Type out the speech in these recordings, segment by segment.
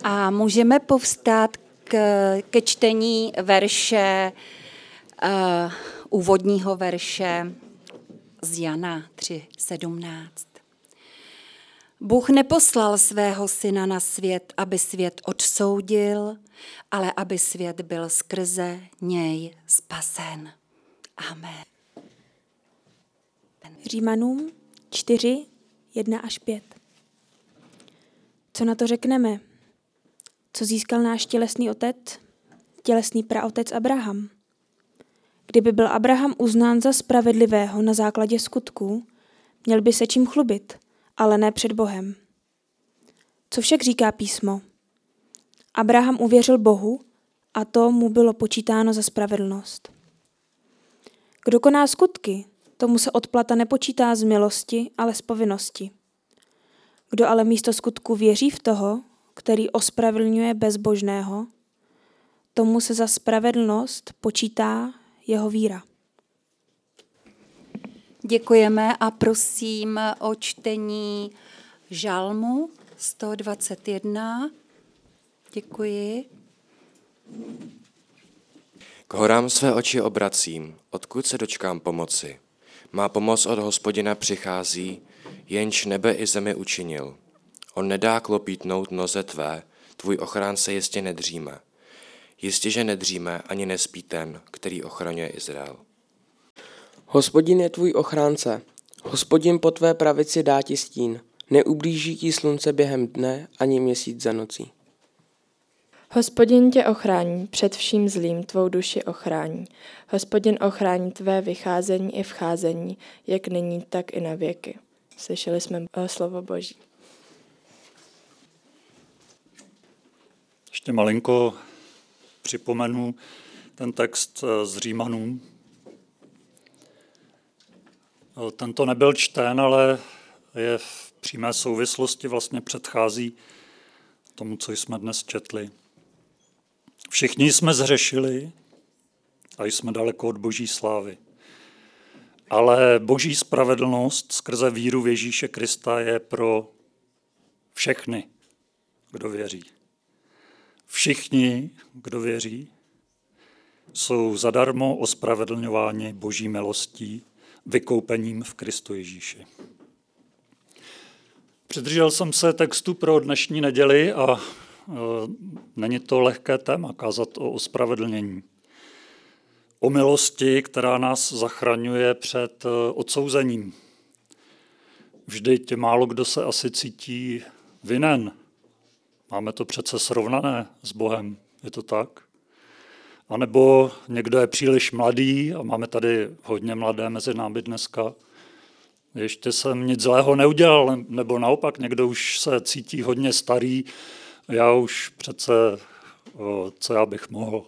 A můžeme povstát ke čtení verše, úvodního verše z Jana 3:17. Bůh neposlal svého syna na svět, aby svět odsoudil, ale aby svět byl skrze něj spasen. Amen. Římanům 4:1-5. Co na to řekneme? Co získal náš tělesný otec, tělesný praotec Abraham? Kdyby byl Abraham uznán za spravedlivého na základě skutků, měl by se čím chlubit, ale ne před Bohem. Co však říká písmo? Abraham uvěřil Bohu a to mu bylo počítáno za spravedlnost. Kdo koná skutky, tomu se odplata nepočítá z milosti, ale z povinnosti. Kdo ale místo skutku věří v toho, který ospravedlňuje bezbožného, tomu se za spravedlnost počítá jeho víra. Děkujeme a prosím o čtení Žalmu 121. Děkuji. K horám své oči obracím, odkud se dočkám pomoci. Má pomoc od Hospodina přichází, jenž nebe i zemi učinil. On nedá klopítnout noze tvé, tvůj ochránce jistě nedříme. Jistě, že nedříme, ani nespí ten, který ochraňuje Izrael. Hospodin je tvůj ochránce. Hospodin po tvé pravici dá ti stín. Neublíží ti slunce během dne, ani měsíc za nocí. Hospodin tě ochrání, před vším zlým tvou duši ochrání. Hospodin ochrání tvé vycházení i vcházení, jak nyní, tak i na věky. Slyšeli jsme slovo Boží. Ještě malinko připomenu ten text z Římanů. Tento nebyl čten, ale je v přímé souvislosti, vlastně předchází tomu, co jsme dnes četli. Všichni jsme zhřešili a jsme daleko od Boží slávy. Ale Boží spravedlnost skrze víru v Ježíše Krista je pro všechny, kdo věří. Všichni, kdo věří, jsou zadarmo ospravedlňováni Boží milostí, vykoupením v Kristu Ježíši. Přidržel jsem se textu pro dnešní neděli a není to lehké téma kázat o ospravedlnění. O milosti, která nás zachraňuje před odsouzením. Vždyť málo kdo se asi cítí vinen. Máme to přece srovnané s Bohem, je to tak? A nebo někdo je příliš mladý a máme tady hodně mladé mezi námi dneska. Ještě jsem nic zlého neudělal, nebo naopak někdo už se cítí hodně starý, já už přece, co já bych mohl.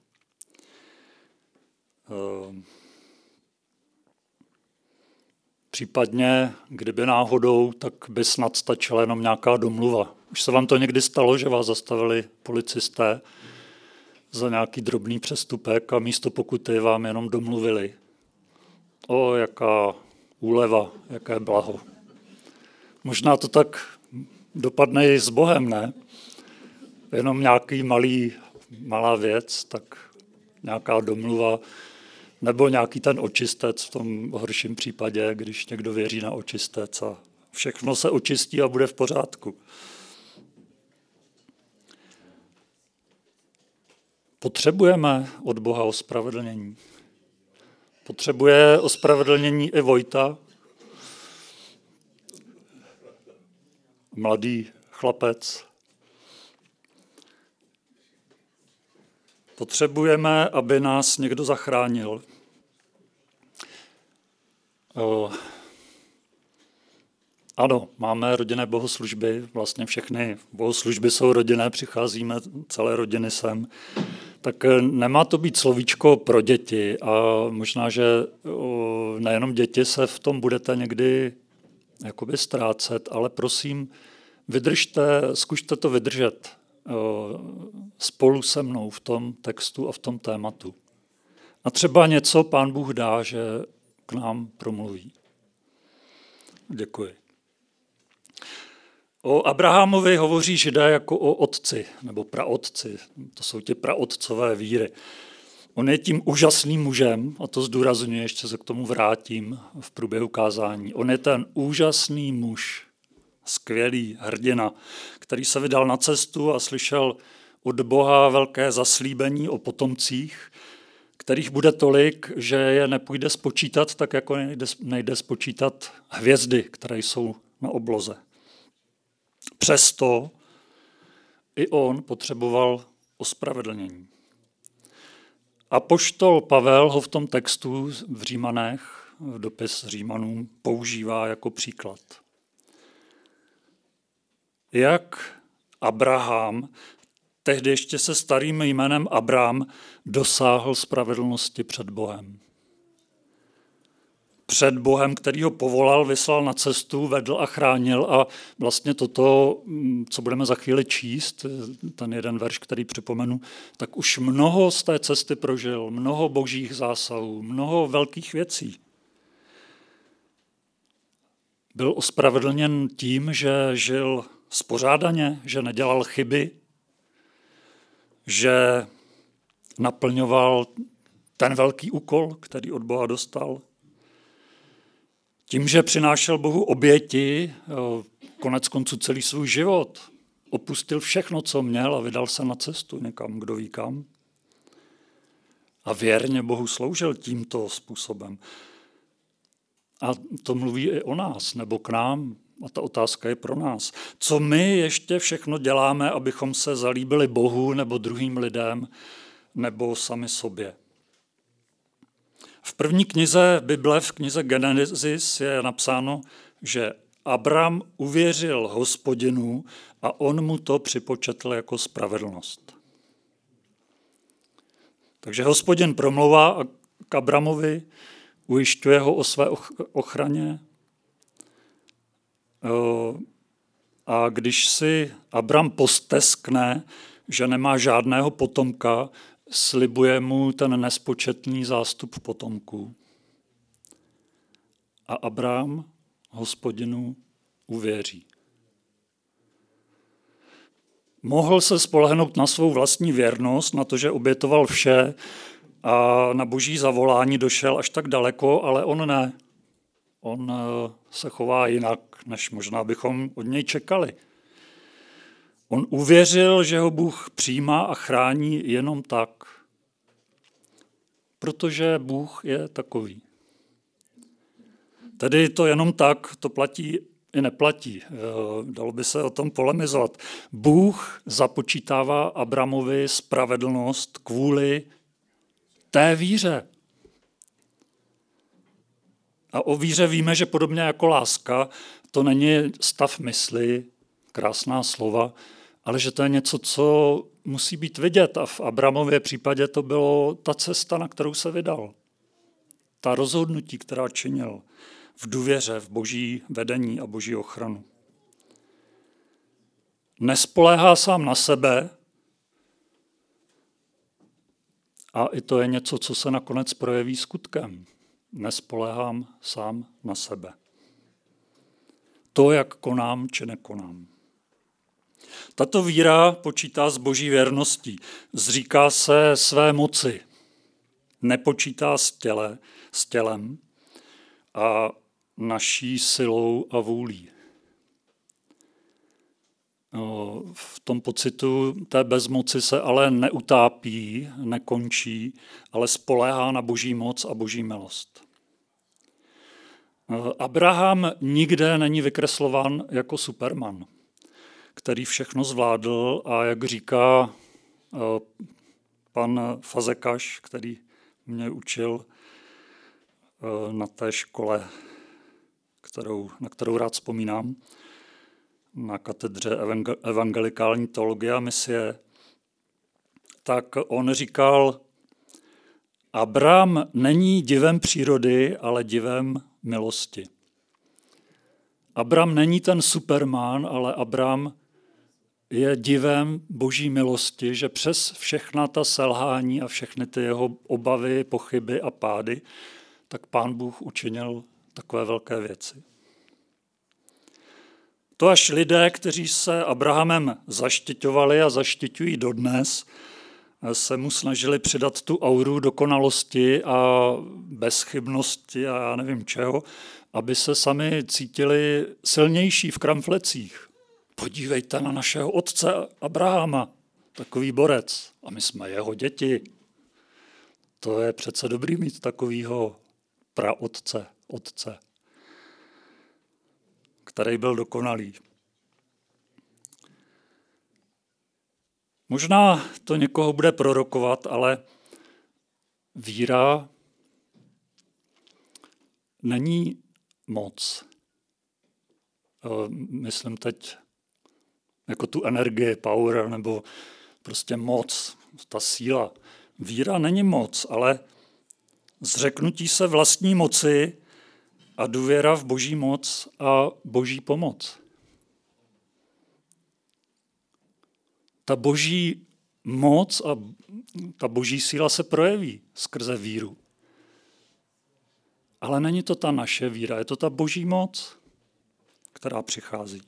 Případně, kdyby náhodou, tak by snad stačila jenom nějaká domluva. Už se vám to někdy stalo, že vás zastavili policisté za nějaký drobný přestupek a místo pokuty vám jenom domluvili. O, jaká úleva, jaké blaho. Možná to tak dopadne i s Bohem, ne? Jenom nějaký malá věc, tak nějaká domluva, nebo nějaký ten očistec v tom horším případě, když někdo věří na očistec a všechno se očistí a bude v pořádku. Potřebujeme od Boha ospravedlnění. Potřebuje ospravedlnění i Vojta, mladý chlapec. Potřebujeme, aby nás někdo zachránil. Ano, máme rodinné bohoslužby, vlastně všechny bohoslužby jsou rodinné, přicházíme celé rodiny sem. Tak nemá to být slovíčko pro děti a možná, že nejenom děti se v tom budete někdy jakoby ztrácet, ale prosím, vydržte, zkušte to vydržet spolu se mnou v tom textu a v tom tématu. A třeba něco Pán Bůh dá, že k nám promluví. Děkuji. O Abrahamovi hovoří Židé jako o otci nebo praotci. To jsou ti praotcové víry. On je tím úžasným mužem, a to zdůrazňuji, ještě se k tomu vrátím v průběhu kázání. On je ten úžasný muž, skvělý hrdina, který se vydal na cestu a slyšel od Boha velké zaslíbení o potomcích, kterých bude tolik, že je nepůjde spočítat, tak jako nejde spočítat hvězdy, které jsou na obloze. Přesto i on potřeboval ospravedlnění. Apoštol Pavel ho v tom textu v Římanech, v dopis Římanům, používá jako příklad. Jak Abraham, tehdy ještě se starým jménem Abram, dosáhl spravedlnosti před Bohem. Před Bohem, který ho povolal, vyslal na cestu, vedl a chránil a vlastně toto, co budeme za chvíli číst, ten jeden verš, který připomenu, tak už mnoho z té cesty prožil, mnoho božích zásahů, mnoho velkých věcí. Byl ospravedlněn tím, že žil spořádaně, že nedělal chyby, že naplňoval ten velký úkol, který od Boha dostal. Tím, že přinášel Bohu oběti, konec konců celý svůj život, opustil všechno, co měl a vydal se na cestu někam, kdo ví kam. A věrně Bohu sloužil tímto způsobem. A to mluví i o nás, nebo k nám. A ta otázka je pro nás. Co my ještě všechno děláme, abychom se zalíbili Bohu nebo druhým lidem, nebo sami sobě? V první knize Bible, v knize Genesis, je napsáno, že Abram uvěřil Hospodinu a on mu to připočetl jako spravedlnost. Takže Hospodin promlouvá k Abramovi, ujišťuje ho o své ochraně. A když si Abram posteskne, že nemá žádného potomka, slibuje mu ten nespočetný zástup potomků. A Abram Hospodinu uvěří. Mohl se spolehnout na svou vlastní věrnost, na to, že obětoval vše a na boží zavolání došel až tak daleko, ale on ne. On se chová jinak, než možná bychom od něj čekali. On uvěřil, že ho Bůh přijímá a chrání jenom tak, protože Bůh je takový. Tedy to jenom tak, to platí i neplatí. Dalo by se o tom polemizovat. Bůh započítává Abramovi spravedlnost kvůli té víře. A o víře víme, že podobně jako láska, to není stav mysli, krásná slova, ale že to je něco, co musí být vidět. A v Abramově případě to bylo ta cesta, na kterou se vydal. Ta rozhodnutí, která činil v důvěře, v boží vedení a boží ochranu. Nespoléhá sám na sebe a i to je něco, co se nakonec projeví skutkem. Nespoléhám sám na sebe. To, jak konám, či nekonám. Tato víra počítá s boží věrností, zříká se své moci, nepočítá s tělem a naší silou a vůlí. V tom pocitu té bezmoci se ale neutápí, nekončí, ale spoléhá na boží moc a boží milost. Abraham nikde není vykreslován jako Superman, který všechno zvládl a jak říká pan Fazekaš, který mě učil na té škole, na kterou rád vzpomínám, na katedře evangelikální teologie a misie, tak on říkal, Abram není divem přírody, ale divem milosti. Abram není ten Superman, ale Abram je divem boží milosti, že přes všechna ta selhání a všechny ty jeho obavy, pochyby a pády, tak Pán Bůh učinil takové velké věci. To až lidé, kteří se Abrahamem zaštiťovali a zaštiťují dodnes, se mu snažili přidat tu auru dokonalosti a bezchybnosti a já nevím čeho, aby se sami cítili silnější v kramflecích. Podívejte na našeho otce Abrahama, takový borec. A my jsme jeho děti. To je přece dobrý mít takovýho praotce, otce, který byl dokonalý. Možná to někoho bude prorokovat, ale víra není moc. Myslím teď jako tu energii, power, nebo prostě moc, ta síla. Víra není moc, ale zřeknutí se vlastní moci a důvěra v Boží moc a Boží pomoc. Ta Boží moc a ta Boží síla se projeví skrze víru. Ale není to ta naše víra, je to ta Boží moc, která přichází.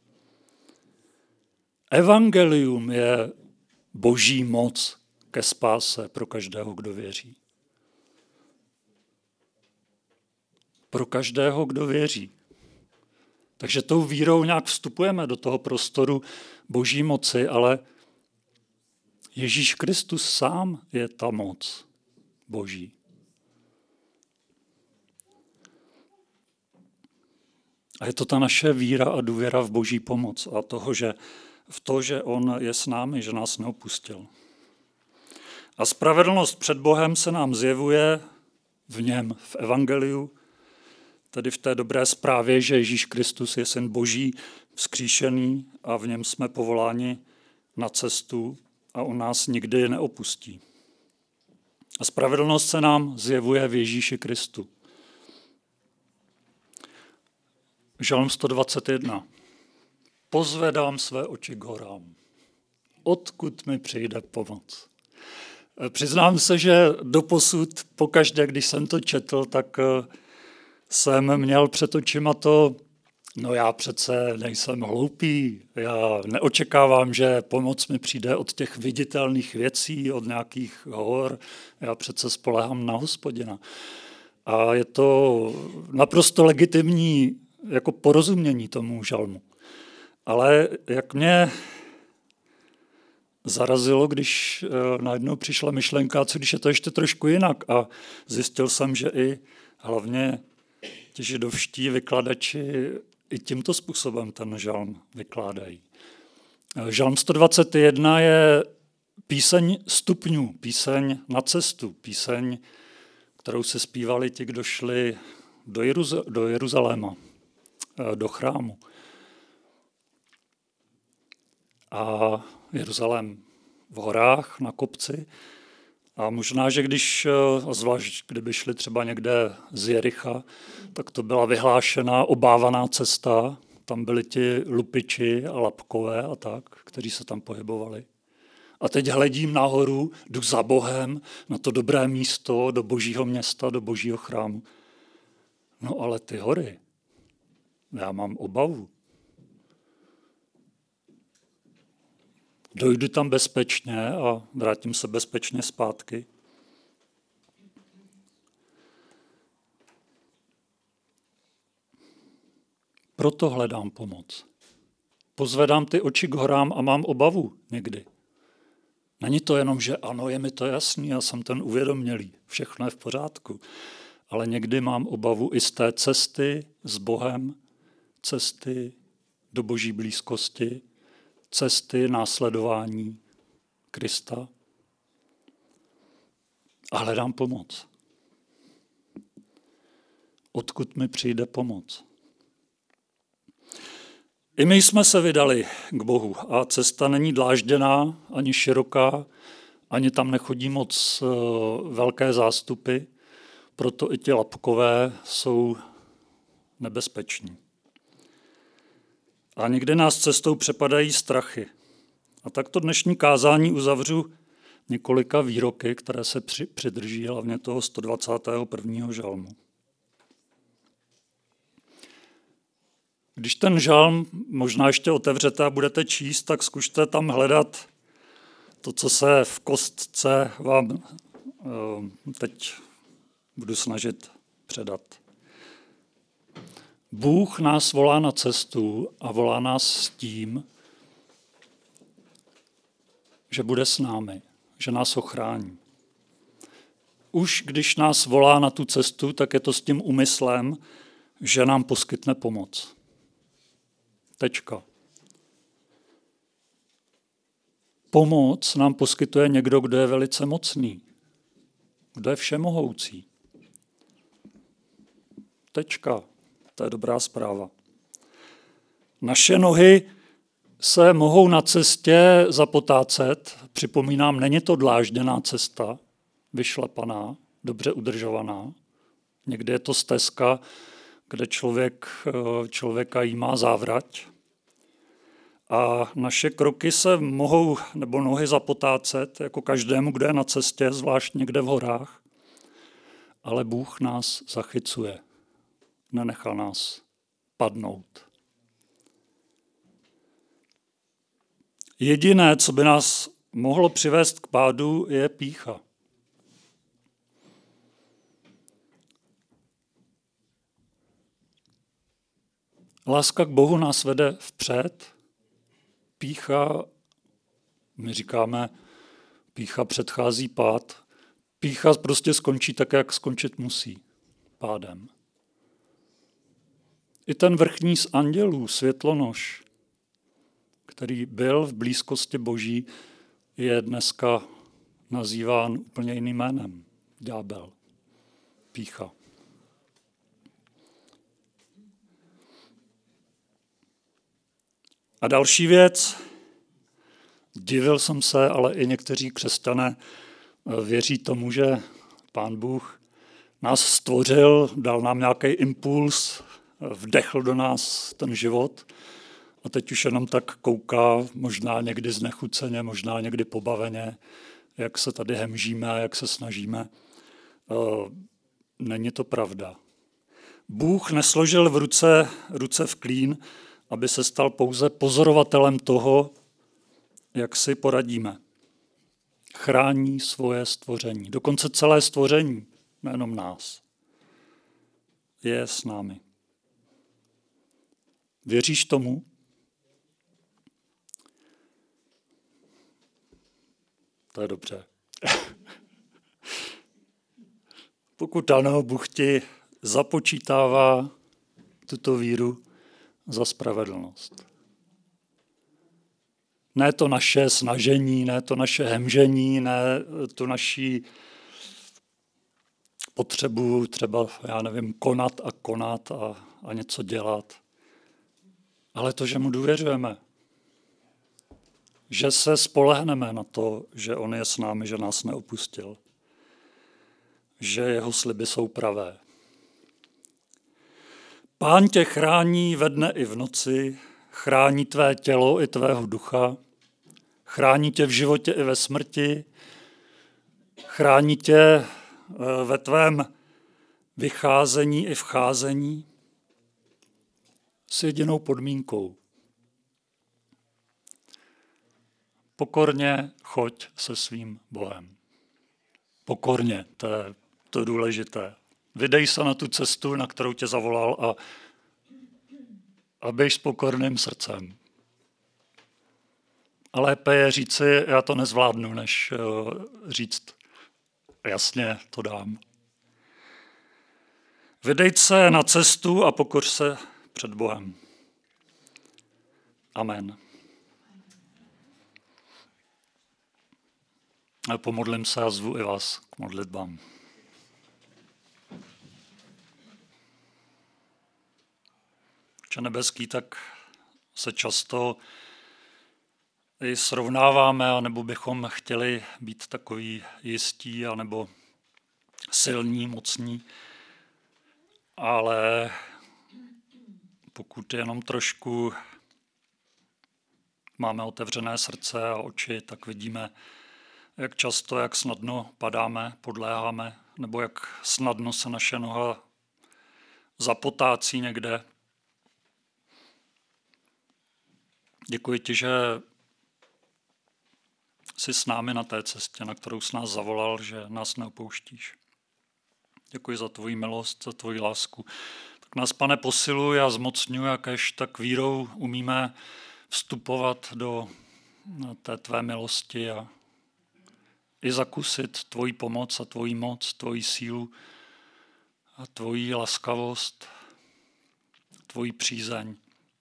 Evangelium je Boží moc ke spáse pro každého, kdo věří. Pro každého, kdo věří. Takže tou vírou nějak vstupujeme do toho prostoru Boží moci, ale Ježíš Kristus sám je ta moc Boží. A je to ta naše víra a důvěra v Boží pomoc a v to, že on je s námi, že nás neopustil. A spravedlnost před Bohem se nám zjevuje v něm, v evangeliu, tedy v té dobré zprávě, že Ježíš Kristus je syn Boží, vzkříšený a v něm jsme povoláni na cestu a on nás nikdy neopustí. A spravedlnost se nám zjevuje v Ježíši Kristu. Žalm 121. Pozvedám své oči k horám. Odkud mi přijde pomoc? Přiznám se, že doposud pokaždé, když jsem to četl, tak jsem měl před očima to, no já přece nejsem hloupý, já neočekávám, že pomoc mi přijde od těch viditelných věcí, od nějakých hor, já přece spoléhám na Hospodina. A je to naprosto legitimní jako porozumění tomu žalmu. Ale jak mě zarazilo, když najednou přišla myšlenka, co když je to ještě trošku jinak a zjistil jsem, že i hlavně ti židovští vykladači i tímto způsobem ten žalm vykládají. Žalm 121 je píseň stupňů, píseň na cestu, píseň, kterou se zpívali ti, kdo šli do Jeruzaléma, do chrámu. A Jeruzalém v horách, na kopci. A možná, že zvlášť kdyby šli třeba někde z Jericha, tak to byla vyhlášená, obávaná cesta. Tam byli ti lupiči a lapkové a tak, kteří se tam pohybovali. A teď hledím nahoru, jdu za Bohem, na to dobré místo, do Božího města, do Božího chrámu. No ale ty hory, já mám obavu. Dojdu tam bezpečně a vrátím se bezpečně zpátky. Proto hledám pomoc. Pozvedám ty oči k horám a mám obavu někdy. Není to jenom, že ano, je mi to jasný, já jsem ten uvědomělý, všechno je v pořádku. Ale někdy mám obavu i z té cesty s Bohem, cesty do Boží blízkosti, cesty následování Krista a hledám pomoc. Odkud mi přijde pomoc? I my jsme se vydali k Bohu a cesta není dlážděná, ani široká, ani tam nechodí moc velké zástupy, proto i ti lapkové jsou nebezpeční. A někdy nás cestou přepadají strachy. A tak to dnešní kázání uzavřu několika výroky, které se přidrží hlavně toho 121. žalmu. Když ten žalm možná ještě otevřete a budete číst, tak zkuste tam hledat to, co se v kostce vám teď budu snažit předat. Bůh nás volá na cestu a volá nás s tím, že bude s námi, že nás ochrání. Už když nás volá na tu cestu, tak je to s tím úmyslem, že nám poskytne pomoc. Tečka. Pomoc nám poskytuje někdo, kdo je velice mocný, kdo je všemohoucí. Tečka. To je dobrá zpráva. Naše nohy se mohou na cestě zapotácet. Připomínám, není to dlážděná cesta, vyšlapaná, dobře udržovaná. Někdy je to stezka, kde člověka jímá závrať. A naše kroky se mohou, nebo nohy zapotácet, jako každému, kdo je na cestě, zvlášť někde v horách. Ale Bůh nás zachycuje. Nenechá nás padnout. Jediné, co by nás mohlo přivést k pádu, je pýcha. Láska k Bohu nás vede vpřed. Pýcha, my říkáme, pýcha předchází pád. Pýcha prostě skončí tak, jak skončit musí, pádem. I ten vrchní z andělů, světlonoš, který byl v blízkosti Boží, je dneska nazýván úplně jiným jménem. Ďábel. Pýcha. A další věc, divil jsem se, ale i někteří křesťané věří tomu, že Pán Bůh nás stvořil, dal nám nějaký impuls, vdechl do nás ten život a teď už jenom tak kouká, možná někdy znechuceně, možná někdy pobaveně, jak se tady hemžíme a jak se snažíme. Není to pravda. Bůh nesložil v ruce v klín, aby se stal pouze pozorovatelem toho, jak si poradíme. Chrání svoje stvoření, dokonce celé stvoření, nejenom nás. Je s námi. Věříš tomu? To je dobře. Pokud ano, Bůh ti započítává tuto víru za spravedlnost. Ne to naše snažení, ne to naše hemžení, ne tu naší potřebu třeba, konat a něco dělat. Ale to, že mu důvěřujeme. Že se spolehneme na to, že on je s námi, že nás neopustil. Že jeho sliby jsou pravé. Pán tě chrání ve dne i v noci, chrání tvé tělo i tvého ducha, chrání tě v životě i ve smrti, chrání tě ve tvém vycházení i vcházení s jedinou podmínkou. Pokorně choď se svým Bohem. Pokorně, to je to důležité. Vydej se na tu cestu, na kterou tě zavolal a běž s pokorným srdcem. A lépe je říci, já to nezvládnu, než říct, jasně, to dám. Vydej se na cestu a pokoř se před Bohem. Amen. A pomodlím se a zvu i vás k modlitbám. Otče nebeský, tak se často i srovnáváme, anebo bychom chtěli být takový jistí, anebo silní, mocní. Ale pokud jenom trošku máme otevřené srdce a oči, tak vidíme, jak často, jak snadno padáme, podléháme, nebo jak snadno se naše noha zapotácí někde. Děkuji ti, že jsi s námi na té cestě, na kterou jsi nás zavolal, že nás neopouštíš. Děkuji za tvoji milost, za tvoji lásku. Tak nás, Pane, posiluj a zmocňuj, jakéž tak vírou umíme vstupovat do té tvé milosti a i zakusit tvoji pomoc a tvoji moc, tvoji sílu a tvoji laskavost, tvoji přízeň.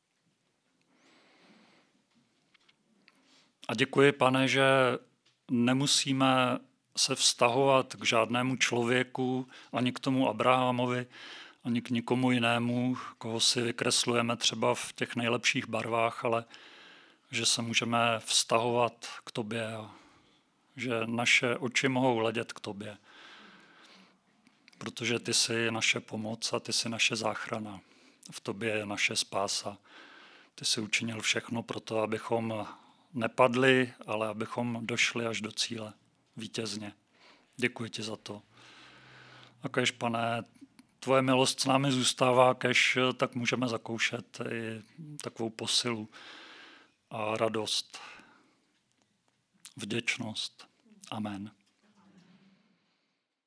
A děkuji, Pane, že nemusíme se vztahovat k žádnému člověku, ani k tomu Abrahamovi, ani k nikomu jinému, koho si vykreslujeme třeba v těch nejlepších barvách, ale že se můžeme vztahovat k tobě a že naše oči mohou hledět k tobě. Protože ty jsi naše pomoc a ty jsi naše záchrana. V tobě je naše spása. Ty jsi učinil všechno pro to, abychom nepadli, ale abychom došli až do cíle vítězně. Děkuji ti za to. A kéž, Pane, tvoje milost s námi zůstává, kéž tak můžeme zakoušet i takovou posilu a radost, vděčnost. Amen.